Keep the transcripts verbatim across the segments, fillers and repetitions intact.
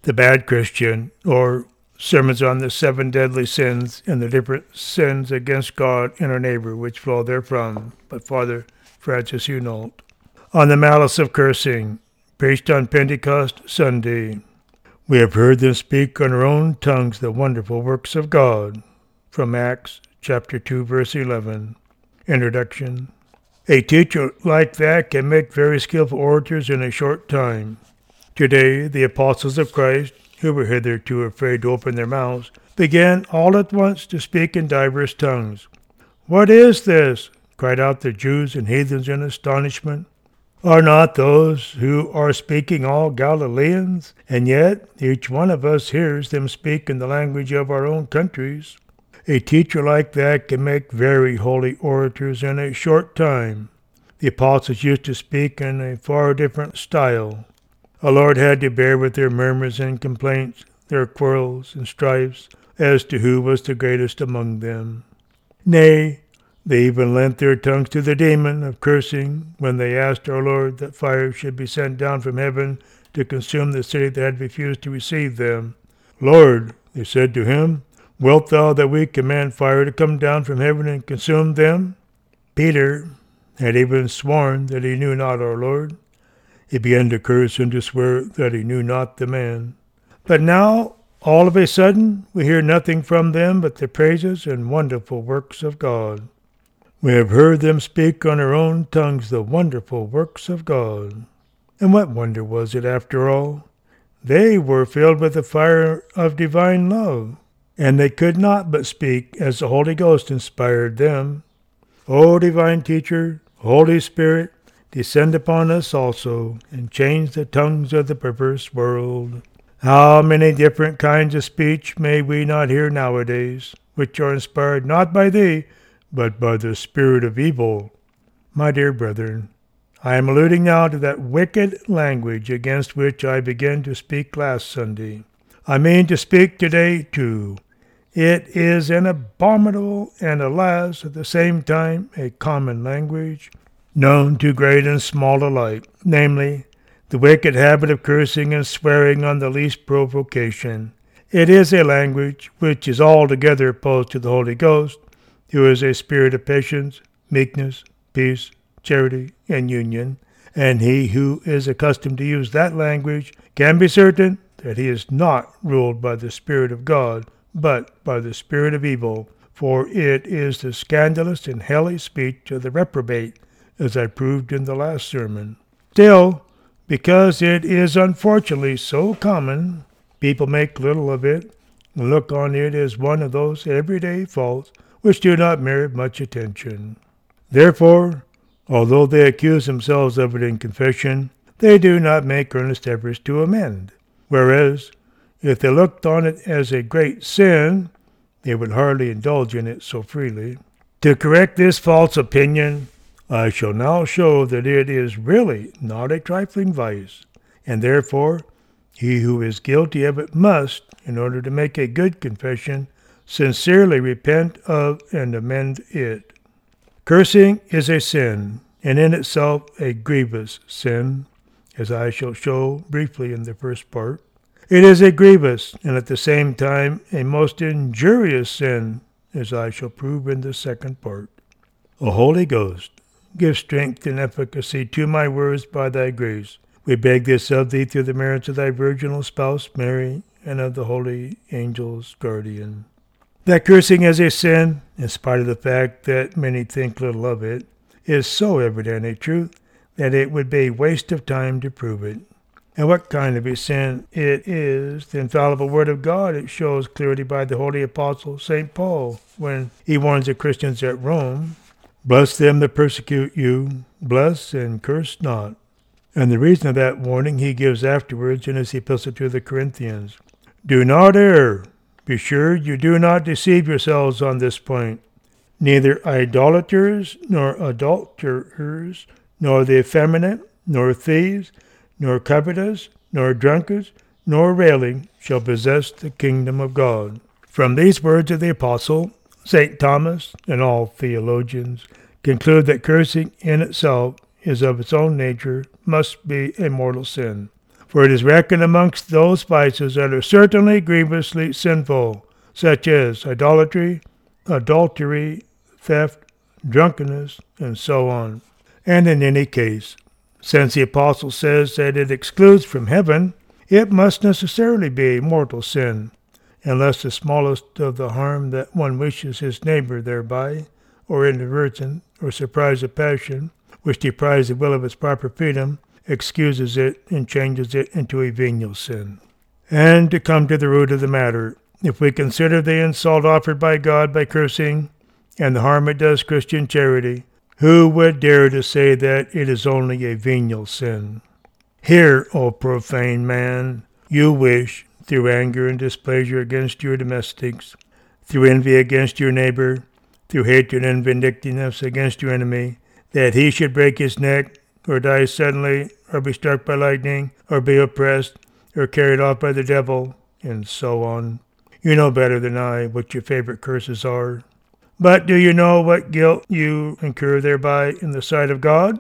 The Bad Christian, or Sermons on the Seven Deadly Sins and the Different Sins Against God and Our Neighbor, which flow therefrom, by Father Francis Hunault. On the Malice of Cursing, preached on Pentecost Sunday. We have heard them speak on our own tongues the wonderful works of God. From Acts chapter two, verse eleven. Introduction. A teacher like that can make very skillful orators in a short time. Today, the apostles of Christ, who were hitherto afraid to open their mouths, began all at once to speak in divers tongues. "What is this?" cried out the Jews and heathens in astonishment. "Are not those who are speaking all Galileans? And yet each one of us hears them speak in the language of our own countries." A teacher like that can make very holy orators in a short time. The apostles used to speak in a far different style. Our Lord had to bear with their murmurs and complaints, their quarrels and strifes, as to who was the greatest among them. Nay, they even lent their tongues to the demon of cursing when they asked our Lord that fire should be sent down from heaven to consume the city that had refused to receive them. "Lord," they said to him, "wilt thou that we command fire to come down from heaven and consume them?" Peter had even sworn that he knew not our Lord. He began to curse and to swear that he knew not the man. But now, all of a sudden, we hear nothing from them but the praises and wonderful works of God. We have heard them speak on our own tongues the wonderful works of God. And what wonder was it, after all? They were filled with the fire of divine love, and they could not but speak as the Holy Ghost inspired them. O divine teacher, Holy Spirit, descend upon us also, and change the tongues of the perverse world. How many different kinds of speech may we not hear nowadays, which are inspired not by thee, but by the spirit of evil? My dear brethren, I am alluding now to that wicked language against which I began to speak last Sunday. I mean to speak today too. It is an abominable and, alas, at the same time, a common language, known to great and small alike, namely, the wicked habit of cursing and swearing on the least provocation. It is a language which is altogether opposed to the Holy Ghost, who is a spirit of patience, meekness, peace, charity, and union, and he who is accustomed to use that language can be certain that he is not ruled by the Spirit of God, but by the spirit of evil, for it is the scandalous and hellish speech of the reprobate, as I proved in the last sermon. Still, because it is unfortunately so common, people make little of it, and look on it as one of those everyday faults which do not merit much attention. Therefore, although they accuse themselves of it in confession, they do not make earnest efforts to amend, whereas, if they looked on it as a great sin, they would hardly indulge in it so freely. To correct this false opinion, I shall now show that it is really not a trifling vice, and therefore he who is guilty of it must, in order to make a good confession, sincerely repent of and amend it. Cursing is a sin, and in itself a grievous sin, as I shall show briefly in the first part. It is a grievous and at the same time a most injurious sin, as I shall prove in the second part. O Holy Ghost, give strength and efficacy to my words by thy grace. We beg this of thee through the merits of thy virginal spouse Mary and of the holy angel's guardian. That cursing is a sin, in spite of the fact that many think little of it, is so evident a truth that it would be a waste of time to prove it. And what kind of a sin it is, the infallible Word of God, it shows clearly by the holy apostle Saint Paul, when he warns the Christians at Rome, "Bless them that persecute you, bless and curse not." And the reason of that warning he gives afterwards in his epistle to the Corinthians. "Do not err. Be sure you do not deceive yourselves on this point. Neither idolaters, nor adulterers, nor the effeminate, nor thieves, nor covetous, nor drunkards, nor railing shall possess the kingdom of God." From these words of the apostle, Saint Thomas and all theologians conclude that cursing in itself is of its own nature, must be a mortal sin. For it is reckoned amongst those vices that are certainly grievously sinful, such as idolatry, adultery, theft, drunkenness, and so on. And in any case, since the apostle says that it excludes from heaven, it must necessarily be a mortal sin, unless the smallest of the harm that one wishes his neighbor thereby, or inadvertent, or surprise of passion, which deprives the will of its proper freedom, excuses it and changes it into a venial sin. And to come to the root of the matter, if we consider the insult offered by God by cursing, and the harm it does Christian charity, who would dare to say that it is only a venial sin? Here, O profane man, you wish, through anger and displeasure against your domestics, through envy against your neighbor, through hatred and vindictiveness against your enemy, that he should break his neck, or die suddenly, or be struck by lightning, or be oppressed, or carried off by the devil, and so on. You know better than I what your favorite curses are. But do you know what guilt you incur thereby in the sight of God?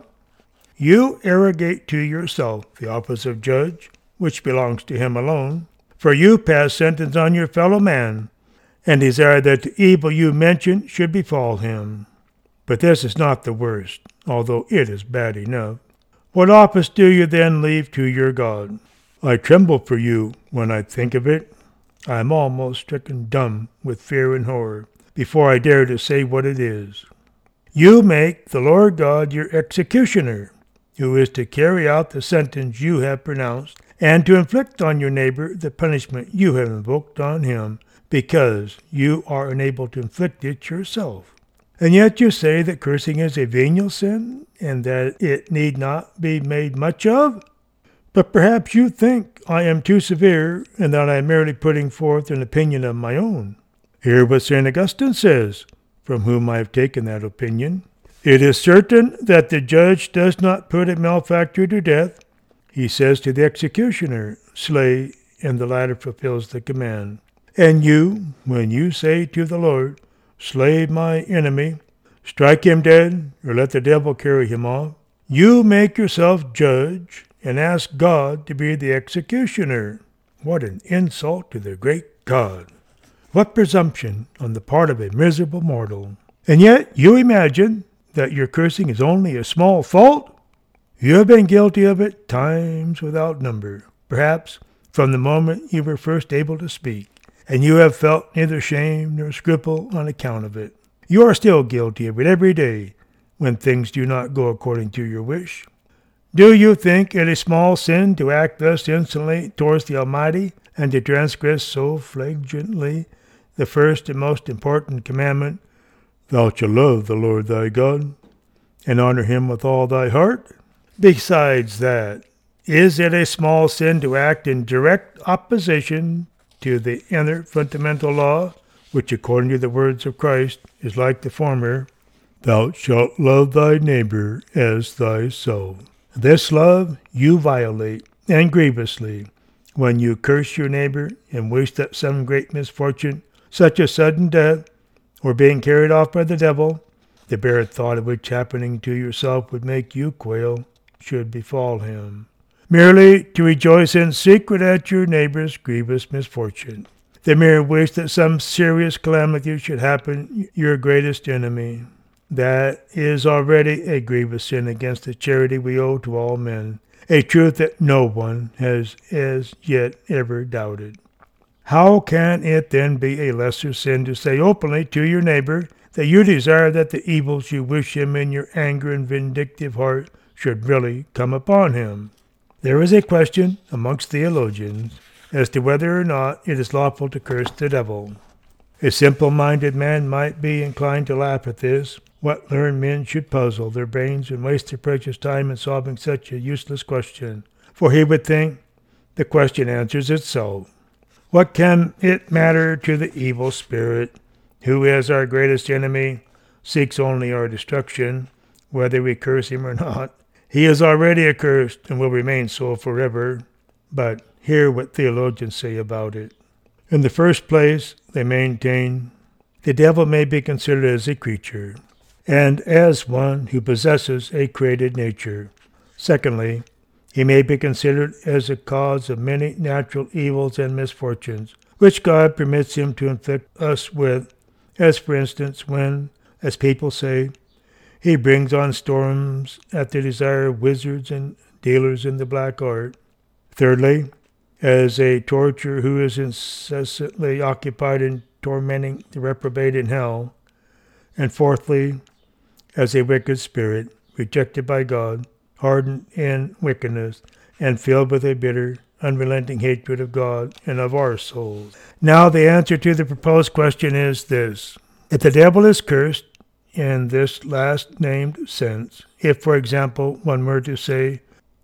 You arrogate to yourself the office of judge, which belongs to him alone, for you pass sentence on your fellow man, and desire that the evil you mention should befall him. But this is not the worst, although it is bad enough. What office do you then leave to your God? I tremble for you when I think of it. I am almost stricken dumb with fear and horror before I dare to say what it is. You make the Lord God your executioner, who is to carry out the sentence you have pronounced, and to inflict on your neighbor the punishment you have invoked on him, because you are unable to inflict it yourself. And yet you say that cursing is a venial sin, and that it need not be made much of? But perhaps you think I am too severe, and that I am merely putting forth an opinion of my own. Hear what Saint Augustine says, from whom I have taken that opinion. It is certain that the judge does not put a malefactor to death. He says to the executioner, slay, and the latter fulfills the command. And you, when you say to the Lord, slay my enemy, strike him dead, or let the devil carry him off, you make yourself judge and ask God to be the executioner. What an insult to the great God! What presumption on the part of a miserable mortal! And yet you imagine that your cursing is only a small fault? You have been guilty of it times without number, perhaps from the moment you were first able to speak, and you have felt neither shame nor scruple on account of it. You are still guilty of it every day, when things do not go according to your wish. Do you think it a small sin to act thus insolently towards the Almighty, and to transgress so flagrantly the first and most important commandment, Thou shalt love the Lord thy God, and honor him with all thy heart? Besides that, is it a small sin to act in direct opposition to the inner fundamental law, which according to the words of Christ is like the former, Thou shalt love thy neighbor as thyself? This love you violate, and grievously, when you curse your neighbor and wish that some great misfortune, such as sudden death, or being carried off by the devil, the bare thought of which happening to yourself would make you quail, should befall him. Merely to rejoice in secret at your neighbor's grievous misfortune. The mere wish that some serious calamity should happen your greatest enemy. That is already a grievous sin against the charity we owe to all men, a truth that no one has as yet ever doubted. How can it then be a lesser sin to say openly to your neighbor that you desire that the evils you wish him in your anger and vindictive heart should really come upon him? There is a question amongst theologians as to whether or not it is lawful to curse the devil. A simple-minded man might be inclined to laugh at this. What learned men should puzzle their brains and waste their precious time in solving such a useless question, for he would think the question answers itself. What can it matter to the evil spirit, who is our greatest enemy, seeks only our destruction, whether we curse him or not? He is already accursed and will remain so forever. But hear what theologians say about it. In the first place, they maintain the devil may be considered as a creature, and as one who possesses a created nature. Secondly, He may be considered as a cause of many natural evils and misfortunes, which God permits him to inflict us with, as for instance when, as people say, he brings on storms at the desire of wizards and dealers in the black art. Thirdly, as a torturer who is incessantly occupied in tormenting the reprobate in hell. And fourthly, as a wicked spirit, rejected by God, hardened in wickedness, and filled with a bitter, unrelenting hatred of God and of our souls. Now the answer to the proposed question is this. If the devil is cursed in this last named sense, if, for example, one were to say,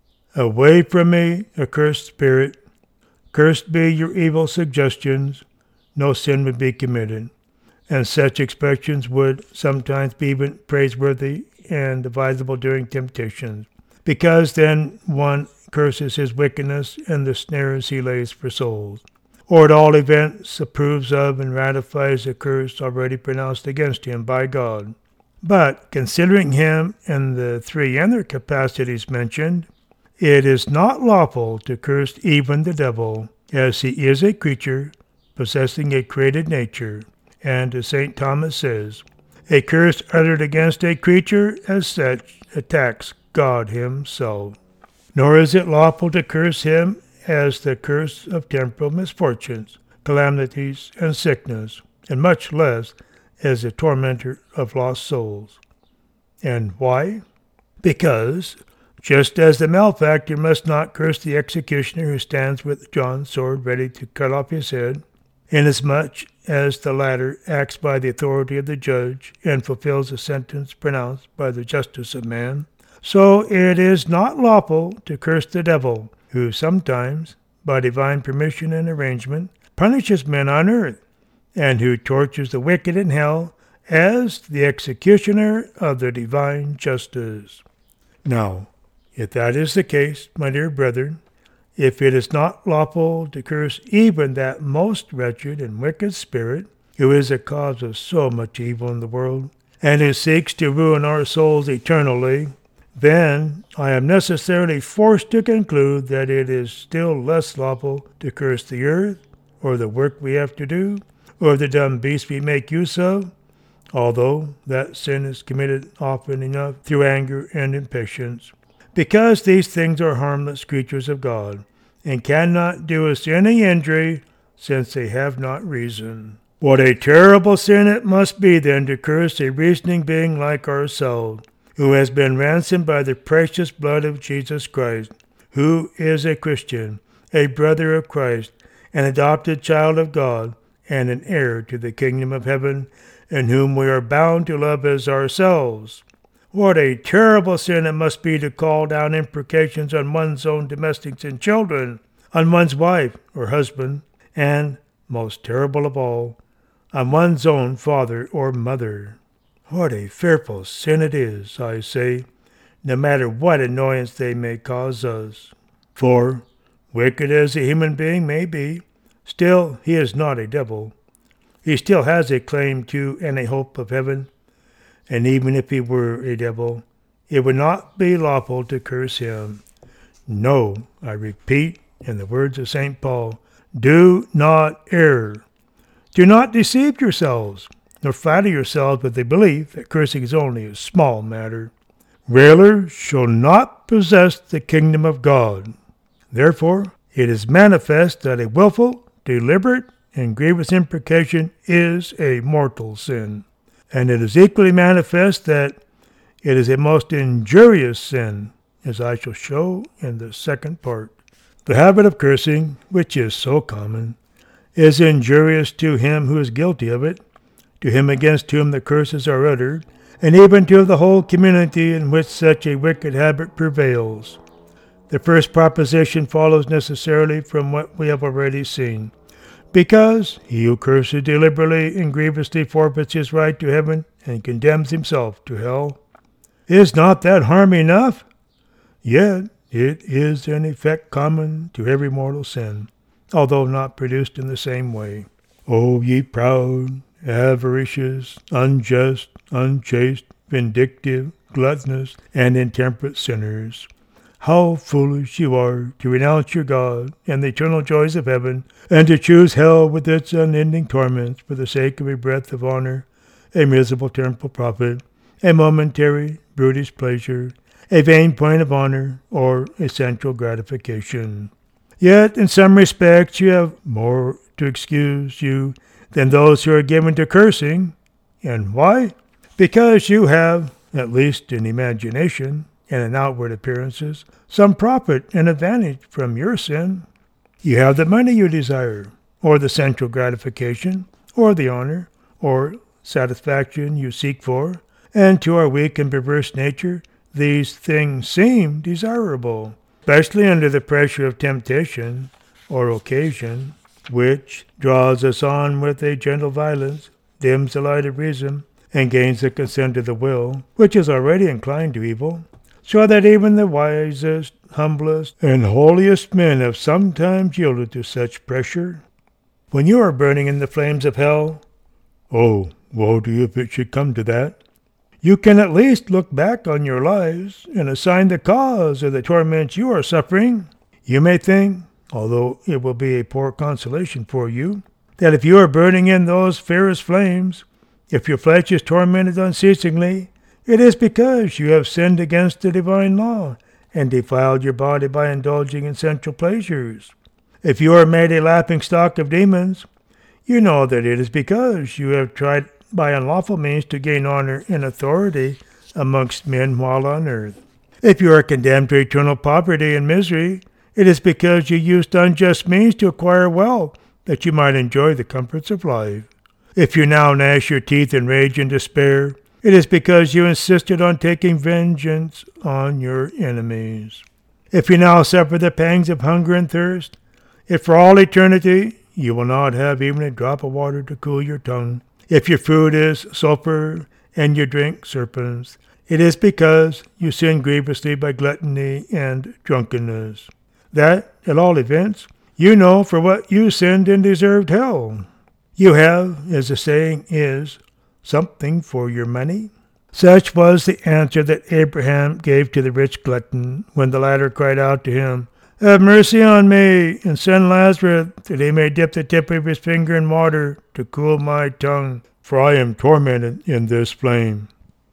"Away from me, accursed spirit, cursed be your evil suggestions," no sin would be committed, and such expressions would sometimes be even praiseworthy and advisable during temptations, because then one curses his wickedness and the snares he lays for souls, or at all events approves of and ratifies the curse already pronounced against him by God. But considering him in the three other capacities mentioned, it is not lawful to curse even the devil, as he is a creature possessing a created nature, and as Saint Thomas says, a curse uttered against a creature as such attacks God himself. Nor is it lawful to curse him as the curse of temporal misfortunes, calamities, and sickness, and much less as the tormentor of lost souls. And why? Because, just as the malefactor must not curse the executioner who stands with drawn sword ready to cut off his head, inasmuch as the latter acts by the authority of the judge and fulfills the sentence pronounced by the justice of man, so it is not lawful to curse the devil, who sometimes, by divine permission and arrangement, punishes men on earth, and who tortures the wicked in hell as the executioner of the divine justice. Now, if that is the case, my dear brethren, if it is not lawful to curse even that most wretched and wicked spirit, who is the cause of so much evil in the world, and who seeks to ruin our souls eternally, then I am necessarily forced to conclude that it is still less lawful to curse the earth, or the work we have to do, or the dumb beasts we make use of, although that sin is committed often enough through anger and impatience, because these things are harmless creatures of God, and cannot do us any injury, since they have not reason. What a terrible sin it must be then to curse a reasoning being like ourselves, who has been ransomed by the precious blood of Jesus Christ, who is a Christian, a brother of Christ, an adopted child of God, and an heir to the kingdom of heaven, and whom we are bound to love as ourselves. What a terrible sin it must be to call down imprecations on one's own domestics and children, on one's wife or husband, and, most terrible of all, on one's own father or mother. What a fearful sin it is, I say, no matter what annoyance they may cause us. For, wicked as a human being may be, still he is not a devil. He still has a claim to and a hope of heaven, and even if he were a devil, it would not be lawful to curse him. No, I repeat, in the words of Saint Paul, do not err. Do not deceive yourselves, nor flatter yourselves with the belief that cursing is only a small matter. Railers shall not possess the kingdom of God. Therefore, it is manifest that a willful, deliberate, and grievous imprecation is a mortal sin. And it is equally manifest that it is a most injurious sin, as I shall show in the second part. The habit of cursing, which is so common, is injurious to him who is guilty of it, to him against whom the curses are uttered, and even to the whole community in which such a wicked habit prevails. The first proposition follows necessarily from what we have already seen, because he who curses deliberately and grievously forfeits his right to heaven and condemns himself to hell. Is not that harm enough? Yet it is in effect common to every mortal sin, although not produced in the same way. O ye proud, avaricious, unjust, unchaste, vindictive, gluttonous, and intemperate sinners, How foolish you are to renounce your God and the eternal joys of heaven, and to choose hell with its unending torments for the sake of a breath of honor, a miserable temporal profit, a momentary brutish pleasure, a vain point of honor, or a sensual gratification. Yet, in some respects, you have more to excuse you than those who are given to cursing. And why? Because you have, at least in imagination and in outward appearances, some profit and advantage from your sin. You have the money you desire, or the sensual gratification, or the honor, or satisfaction you seek for, and to our weak and perverse nature, these things seem desirable, especially under the pressure of temptation or occasion, which draws us on with a gentle violence, dims the light of reason, and gains the consent of the will, which is already inclined to evil, so that even the wisest, humblest, and holiest men have sometimes yielded to such pressure. When you are burning in the flames of hell, oh, woe to you if it should come to that, you can at least look back on your lives and assign the cause of the torments you are suffering. You may think, although it will be a poor consolation for you, that if you are burning in those fairest flames, if your flesh is tormented unceasingly, it is because you have sinned against the divine law and defiled your body by indulging in sensual pleasures. If you are made a laughing-stock of demons, you know that it is because you have tried by unlawful means to gain honor and authority amongst men while on earth. If you are condemned to eternal poverty and misery, it is because you used unjust means to acquire wealth that you might enjoy the comforts of life. If you now gnash your teeth in rage and despair, it is because you insisted on taking vengeance on your enemies. If you now suffer the pangs of hunger and thirst, if for all eternity you will not have even a drop of water to cool your tongue, if your food is sulfur and your drink serpents, it is because you sin grievously by gluttony and drunkenness. That, at all events, you know for what you sinned and deserved hell. You have, as the saying is, something for your money. Such was the answer that Abraham gave to the rich glutton when the latter cried out to him, "Have mercy on me, and send Lazarus, that he may dip the tip of his finger in water to cool my tongue, for I am tormented in this flame."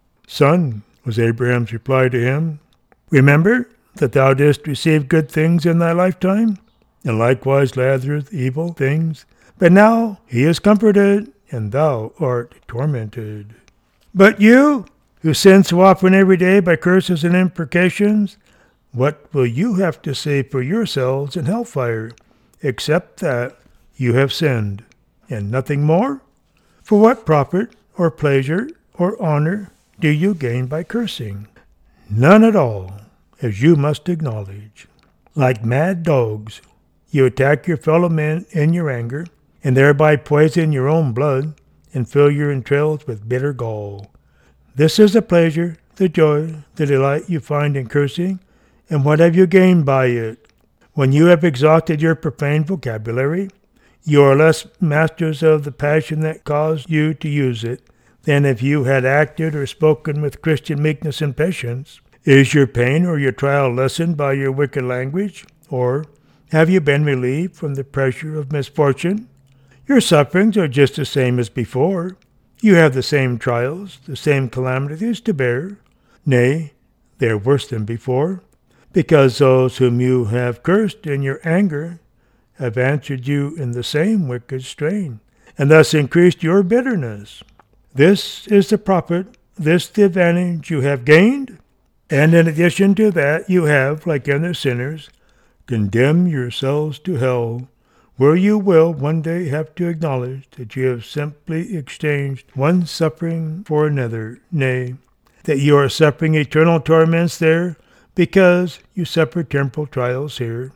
"Son," was Abraham's reply to him, "remember that thou didst receive good things in thy lifetime, and likewise Lazarus evil things. But now he is comforted, and thou art tormented. But you, who sin so often every day by curses and imprecations, what will you have to say for yourselves in hellfire, except that you have sinned, and nothing more? For what profit, or pleasure, or honor do you gain by cursing? None at all, as you must acknowledge. Like mad dogs, you attack your fellow men in your anger, and thereby poison your own blood, and fill your entrails with bitter gall. This is the pleasure, the joy, the delight you find in cursing, and what have you gained by it? When you have exhausted your profane vocabulary, you are less masters of the passion that caused you to use it than if you had acted or spoken with Christian meekness and patience. Is your pain or your trial lessened by your wicked language, or have you been relieved from the pressure of misfortune? Your sufferings are just the same as before. You have the same trials, the same calamities to bear. Nay, they are worse than before, because those whom you have cursed in your anger have answered you in the same wicked strain, and thus increased your bitterness. This is the profit, this the advantage you have gained, and in addition to that you have, like other sinners, condemned yourselves to hell, where you will one day have to acknowledge that you have simply exchanged one suffering for another, nay, that you are suffering eternal torments there because you suffer temporal trials here.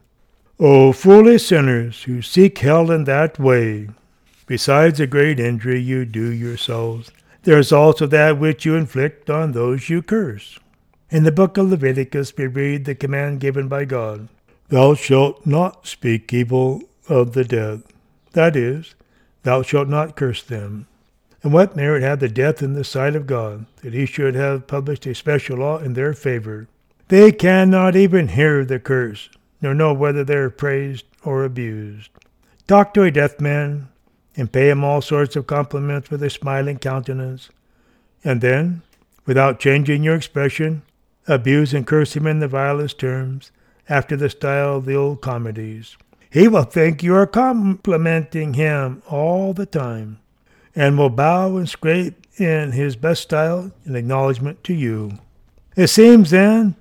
O foolish sinners who seek hell in that way! Besides the great injury you do yourselves, there is also that which you inflict on those you curse. In the book of Leviticus we read the command given by God, "Thou shalt not speak evil of the dead." That is, thou shalt not curse them. And what merit had the death in the sight of God, that he should have published a special law in their favor? They cannot even hear the curse, nor know whether they are praised or abused. Talk to a deaf man, and pay him all sorts of compliments with a smiling countenance, and then, without changing your expression, abuse and curse him in the vilest terms, after the style of the old comedies. He will think you are complimenting him all the time, and will bow and scrape in his best style in acknowledgment to you. It seems then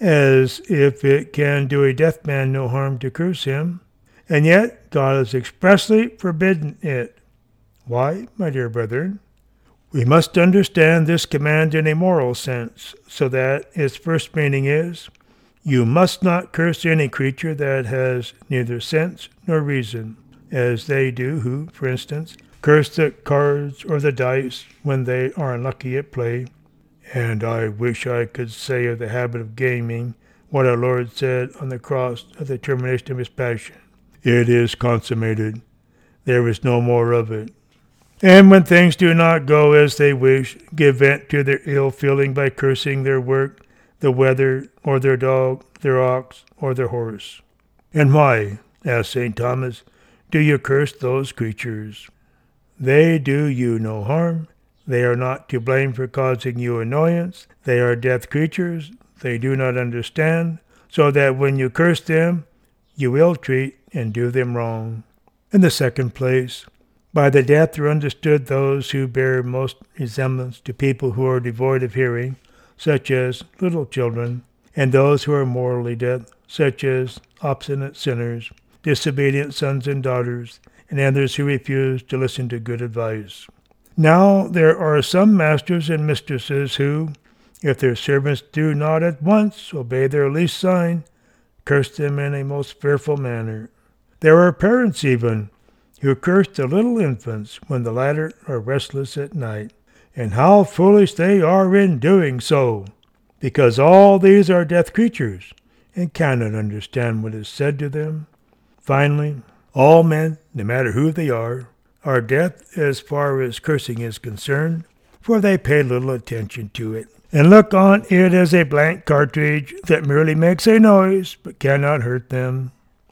as if it can do a deaf man no harm to curse him, and yet God has expressly forbidden it. Why, my dear brethren? We must understand this command in a moral sense, so that its first meaning is, you must not curse any creature that has neither sense nor reason, as they do who, for instance, curse the cards or the dice when they are unlucky at play. And I wish I could say of the habit of gaming what our Lord said on the cross at the termination of his passion. It is consummated. There is no more of it. And when things do not go as they wish, give vent to their ill feeling by cursing their work, the weather, or their dog, their ox, or their horse. And why, asked Saint Thomas, do you curse those creatures? They do you no harm. They are not to blame for causing you annoyance. They are deaf creatures. They do not understand, so that when you curse them, you ill-treat and do them wrong. In the second place, by the deaf are understood those who bear most resemblance to people who are devoid of hearing, such as little children, and those who are morally deaf, such as obstinate sinners, disobedient sons and daughters, and others who refuse to listen to good advice. Now there are some masters and mistresses who, if their servants do not at once obey their least sign, curse them in a most fearful manner. There are parents even, who curse the little infants when the latter are restless at night. And how foolish they are in doing so, because all these are deaf creatures, and cannot understand what is said to them. Finally, all men, no matter who they are, are deaf as far as cursing is concerned, for they pay little attention to it, and look on it as a blank cartridge that merely makes a noise, but cannot hurt them.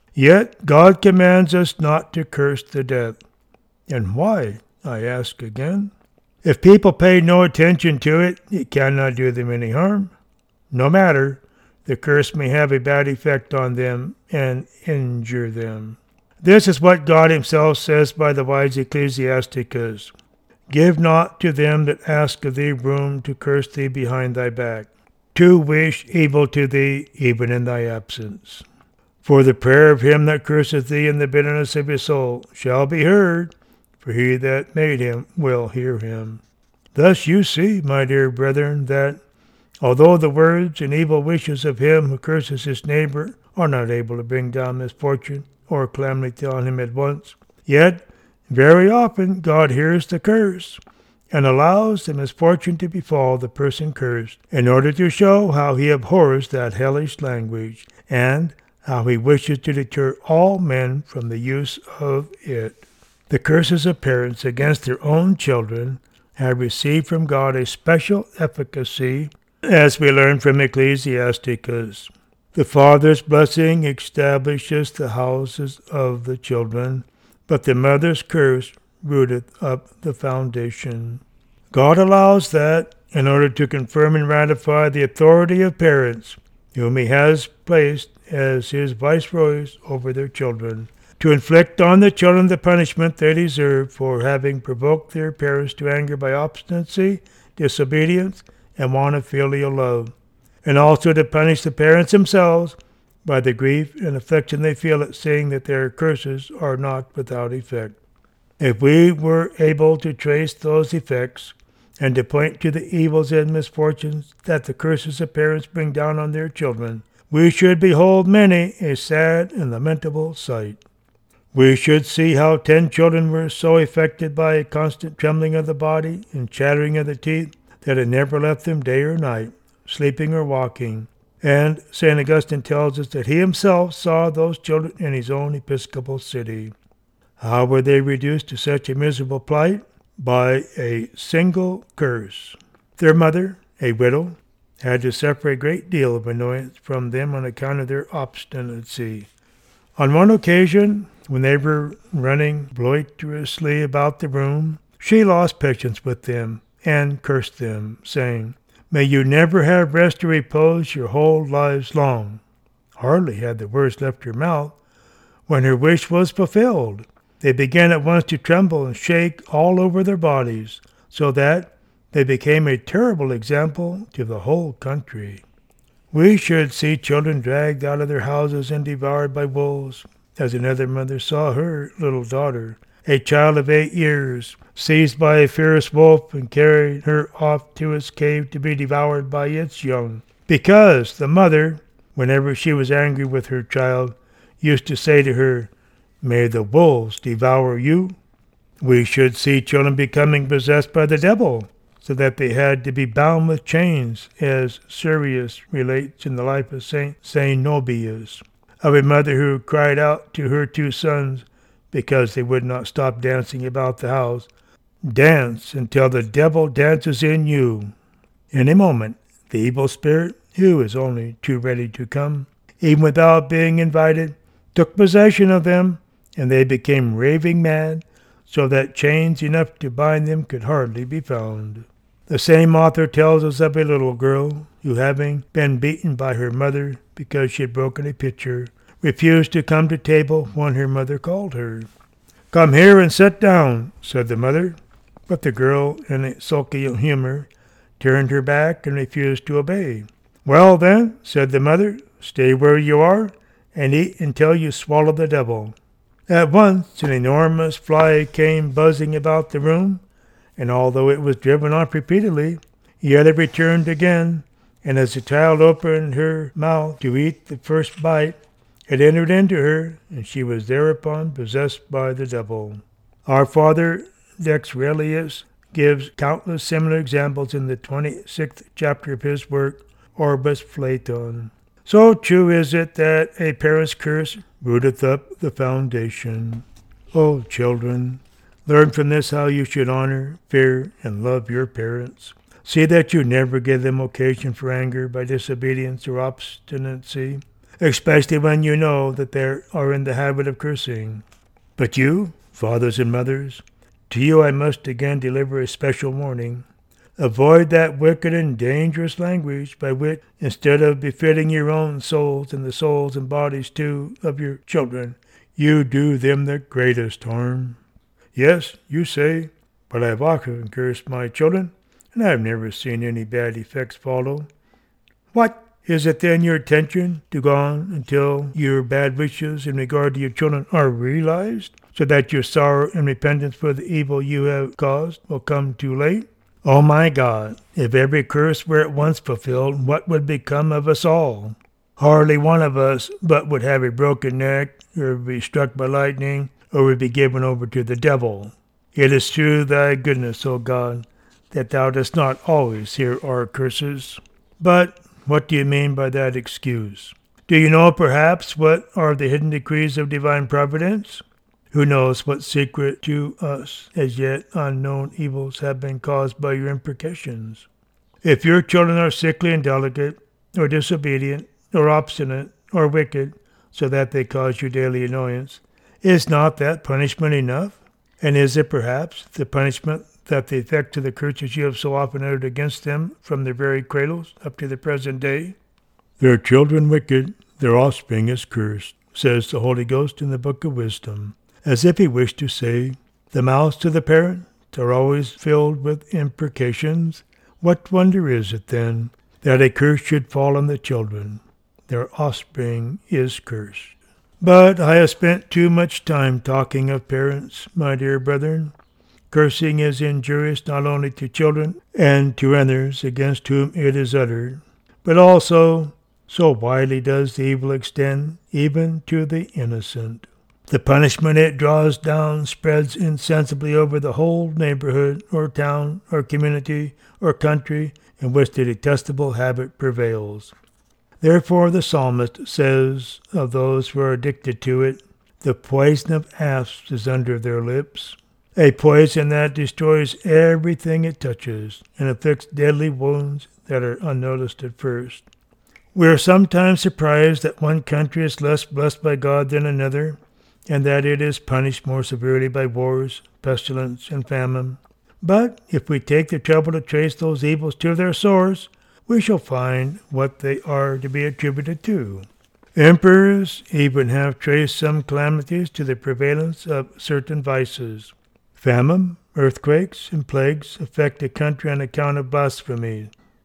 Yet God commands us not to curse the deaf. And why, I ask again? If people pay no attention to it, it cannot do them any harm. No matter, the curse may have a bad effect on them and injure them. This is what God himself says by the wise Ecclesiasticus. Give not to them that ask of thee room to curse thee behind thy back, to wish evil to thee even in thy absence. For the prayer of him that curseth thee in the bitterness of his soul shall be heard, for he that made him will hear him. Thus you see, my dear brethren, that although the words and evil wishes of him who curses his neighbor are not able to bring down misfortune or calamity on him at once, yet very often God hears the curse and allows the misfortune to befall the person cursed, in order to show how he abhors that hellish language, and how he wishes to deter all men from the use of it. The curses of parents against their own children have received from God a special efficacy, as we learn from Ecclesiasticus. The father's blessing establishes the houses of the children, but the mother's curse rooteth up the foundation. God allows that, in order to confirm and ratify the authority of parents, whom he has placed as his viceroys over their children, to inflict on the children the punishment they deserve for having provoked their parents to anger by obstinacy, disobedience, and want of filial love, and also to punish the parents themselves by the grief and affliction they feel at seeing that their curses are not without effect. If we were able to trace those effects, and to point to the evils and misfortunes that the curses of parents bring down on their children, we should behold many a sad and lamentable sight. We should see how ten children were so affected by a constant trembling of the body and chattering of the teeth that it never left them day or night, sleeping or walking. And Saint Augustine tells us that he himself saw those children in his own episcopal city. How were they reduced to such a miserable plight? By a single curse. Their mother, a widow, had to suffer a great deal of annoyance from them on account of their obstinacy. On one occasion, when they were running boisterously about the room, she lost patience with them and cursed them, saying, "May you never have rest or repose your whole lives long." Hardly had the words left her mouth when her wish was fulfilled. They began at once to tremble and shake all over their bodies, so that they became a terrible example to the whole country. We should see children dragged out of their houses and devoured by wolves, as another mother saw her little daughter, a child of eight years, seized by a fierce wolf and carried her off to its cave to be devoured by its young, because the mother, whenever she was angry with her child, used to say to her, "May the wolves devour you." We should see children becoming possessed by the devil, so that they had to be bound with chains, as Sirius relates in the life of Saint Zenobius, of a mother who cried out to her two sons because they would not stop dancing about the house, "Dance until the devil dances in you." In a moment, the evil spirit, who is only too ready to come, even without being invited, took possession of them, and they became raving mad, so that chains enough to bind them could hardly be found. The same author tells us of a little girl who, having been beaten by her mother because she had broken a pitcher, refused to come to table when her mother called her. "Come here and sit down," said the mother. But the girl, in a sulky humor, turned her back and refused to obey. "Well, then," said the mother, "stay where you are and eat until you swallow the devil." At once an enormous fly came buzzing about the room, and although it was driven off repeatedly, yet it returned again, and as the child opened her mouth to eat the first bite, it entered into her, and she was thereupon possessed by the devil. Our father Dexrelius gives countless similar examples in the twenty-sixth chapter of his work, Orbis Platon. So true is it that a parent's curse rooteth up the foundation. O children, learn from this how you should honor, fear, and love your parents. See that you never give them occasion for anger by disobedience or obstinacy, especially when you know that they are in the habit of cursing. But you, fathers and mothers, to you I must again deliver a special warning. Avoid that wicked and dangerous language by which, instead of befitting your own souls and the souls and bodies too of your children, you do them the greatest harm. Yes, you say, but I have often cursed my children, and I have never seen any bad effects follow. What? Is it then your intention to go on until your bad wishes in regard to your children are realized, so that your sorrow and repentance for the evil you have caused will come too late? Oh my God, if every curse were at once fulfilled, what would become of us all? Hardly one of us but would have a broken neck, or be struck by lightning, or would be given over to the devil. It is through thy goodness, O God, that thou dost not always hear our curses. But what do you mean by that excuse? Do you know perhaps what are the hidden decrees of divine providence? Who knows what secret to us as yet unknown evils have been caused by your imprecations? If your children are sickly and delicate, or disobedient, or obstinate, or wicked, so that they cause you daily annoyance, is not that punishment enough? And is it perhaps the punishment that the effect of the curses you have so often uttered against them from their very cradles up to the present day? Their children wicked, their offspring is cursed, says the Holy Ghost in the Book of Wisdom, as if he wished to say, the mouths to the parent are always filled with imprecations. What wonder is it, then, that a curse should fall on the children? Their offspring is cursed. But I have spent too much time talking of parents, my dear brethren. Cursing is injurious not only to children and to others against whom it is uttered, but also so widely does the evil extend even to the innocent. The punishment it draws down spreads insensibly over the whole neighborhood or town or community or country in which the detestable habit prevails. Therefore the psalmist says of those who are addicted to it, the poison of asps is under their lips, a poison that destroys everything it touches and inflicts deadly wounds that are unnoticed at first. We are sometimes surprised that one country is less blessed by God than another, and that it is punished more severely by wars, pestilence, and famine. But if we take the trouble to trace those evils to their source, we shall find what they are to be attributed to. Emperors even have traced some calamities to the prevalence of certain vices. Famine, earthquakes, and plagues affect a country on account of blasphemy.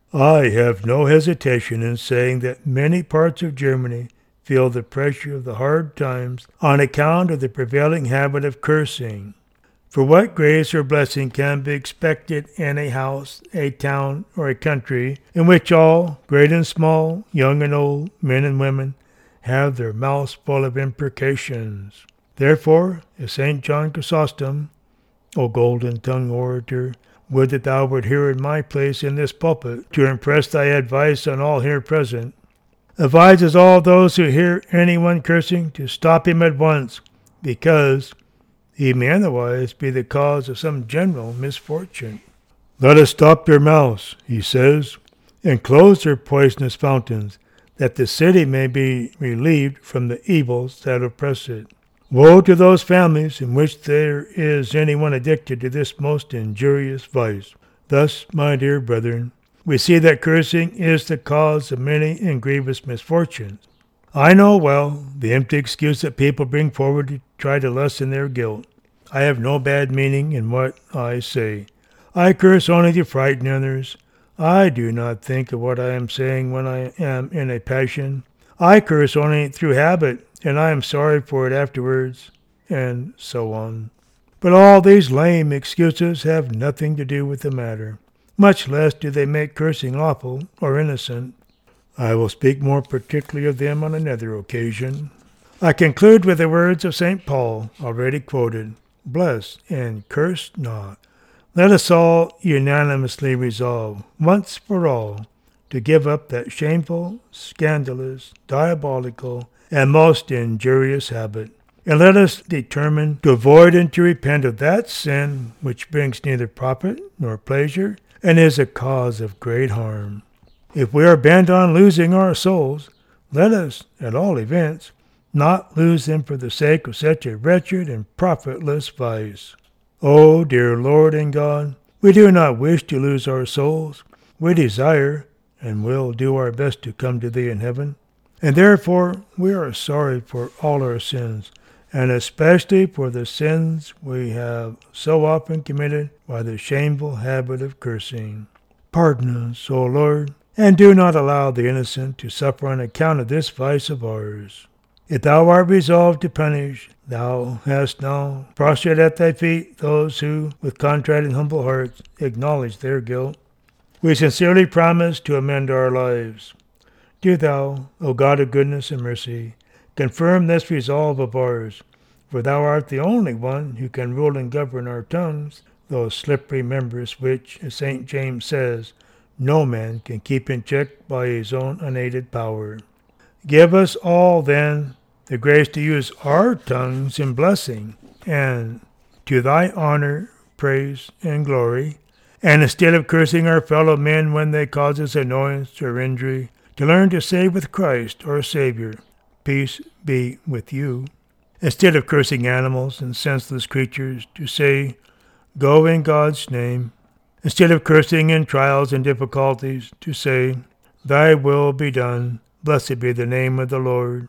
I have no hesitation in saying that many parts of Germany feel the pressure of the hard times on account of the prevailing habit of cursing. For what grace or blessing can be expected in a house, a town, or a country in which all, great and small, young and old, men and women, have their mouths full of imprecations? Therefore, as Saint John Chrysostom, O golden-tongued orator, would that thou wert here in my place in this pulpit, to impress thy advice on all here present, advises all those who hear anyone cursing to stop him at once, because he may otherwise be the cause of some general misfortune. Let us stop their mouths, he says, and close their poisonous fountains, that the city may be relieved from the evils that oppress it. Woe to those families in which there is anyone addicted to this most injurious vice. Thus, my dear brethren, we see that cursing is the cause of many and grievous misfortunes. I know well the empty excuse that people bring forward to try to lessen their guilt. I have no bad meaning in what I say. I curse only to frighten others. I do not think of what I am saying when I am in a passion. I curse only through habit, and I am sorry for it afterwards, and so on. But all these lame excuses have nothing to do with the matter. Much less do they make cursing lawful or innocent. I will speak more particularly of them on another occasion. I conclude with the words of Saint Paul, already quoted, "Bless and curse not." Let us all unanimously resolve, once for all, to give up that shameful, scandalous, diabolical, and most injurious habit. And let us determine to avoid and to repent of that sin which brings neither profit nor pleasure, and is a cause of great harm. If we are bent on losing our souls, let us, at all events, not lose them for the sake of such a wretched and profitless vice. O dear Lord and God, we do not wish to lose our souls. We desire, and will do our best to come to Thee in heaven. And therefore we are sorry for all our sins, and especially for the sins we have so often committed by the shameful habit of cursing. Pardon us, O Lord, and do not allow the innocent to suffer on account of this vice of ours. If Thou art resolved to punish, Thou hast now prostrate at Thy feet those who, with contrite and humble hearts, acknowledge their guilt. We sincerely promise to amend our lives. Do Thou, O God of goodness and mercy, confirm this resolve of ours, for Thou art the only one who can rule and govern our tongues, those slippery members which, as Saint James says, no man can keep in check by his own unaided power. Give us all, then, the grace to use our tongues in blessing, and to Thy honor, praise, and glory, and instead of cursing our fellow men when they cause us annoyance or injury, to learn to say with Christ, our Savior, "Peace be with you." Instead of cursing animals and senseless creatures, to say, "Go in God's name." Instead of cursing in trials and difficulties, to say, "Thy will be done. Blessed be the name of the Lord."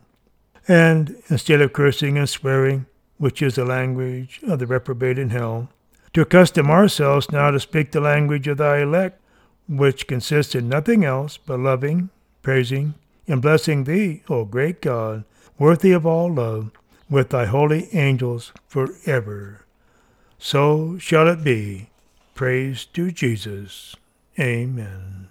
And instead of cursing and swearing, which is the language of the reprobate in hell, to accustom ourselves now to speak the language of Thy elect, which consists in nothing else but loving, praising, and blessing Thee, O great God, worthy of all love, with Thy holy angels forever. So shall it be. Praise to Jesus. Amen.